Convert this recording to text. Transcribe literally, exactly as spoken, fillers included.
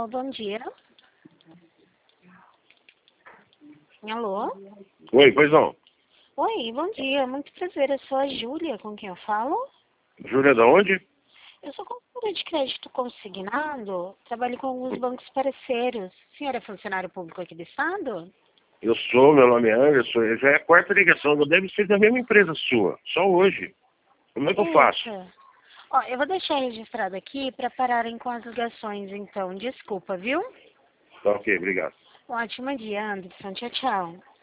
bom dia. Alô? Oi, pois não. Oi, bom dia. Muito prazer. Eu sou a Júlia, com quem eu falo. Júlia, da onde? Eu sou consultora de crédito consignado. Trabalho com alguns bancos parceiros. O senhor é funcionário público aqui do estado? Eu sou, meu nome é Anderson. Já é a quarta ligação. Eu deve ser da mesma empresa sua. Só hoje. Como é que eu faço? Eita. Ó, eu vou deixar registrado aqui para pararem com as ligações, então. Desculpa, viu? Tá ok, obrigado. Um ótimo dia, Anderson. Tchau, tchau.